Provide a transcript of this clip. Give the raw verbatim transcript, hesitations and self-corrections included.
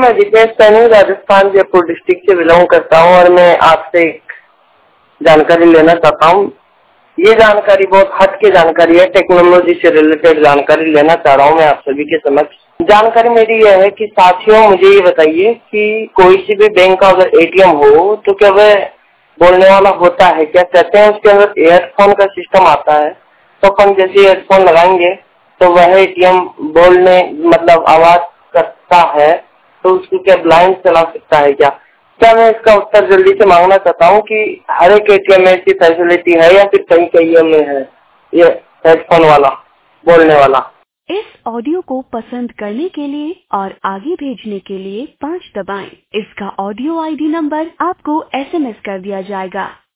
मैं जितेश सैनी राजस्थान जयपुर डिस्ट्रिक्ट से बिलोंग करता हूँ और मैं आपसे एक जानकारी लेना चाहता हूँ। ये जानकारी बहुत हट के जानकारी है, टेक्नोलॉजी से रिलेटेड जानकारी लेना चाह रहा हूँ मैं आप सभी के समक्ष। जानकारी मेरी यह है कि साथियों मुझे ये बताइए कि कोई सी भी बैंक का अगर एटीएम हो तो क्या वह बोलने वाला होता है? क्या कहते हैं उसके अंदर एयरफोन का सिस्टम आता है, तो अपन जैसे एयरफोन लगाएंगे तो वह एटीएम बोलने मतलब आवाज करता है, तो उसको क्या ब्लाइंड चला सकता है क्या? क्या मैं इसका उत्तर जल्दी से मांगना चाहता हूँ कि हर एक एटीएम में ऐसी फैसिलिटी है या फिर कहीं कहीं में है ये हेडफोन वाला बोलने वाला। इस ऑडियो को पसंद करने के लिए और आगे भेजने के लिए पाँच दबाएं। इसका ऑडियो आईडी नंबर आपको एसएमएस कर दिया जाएगा।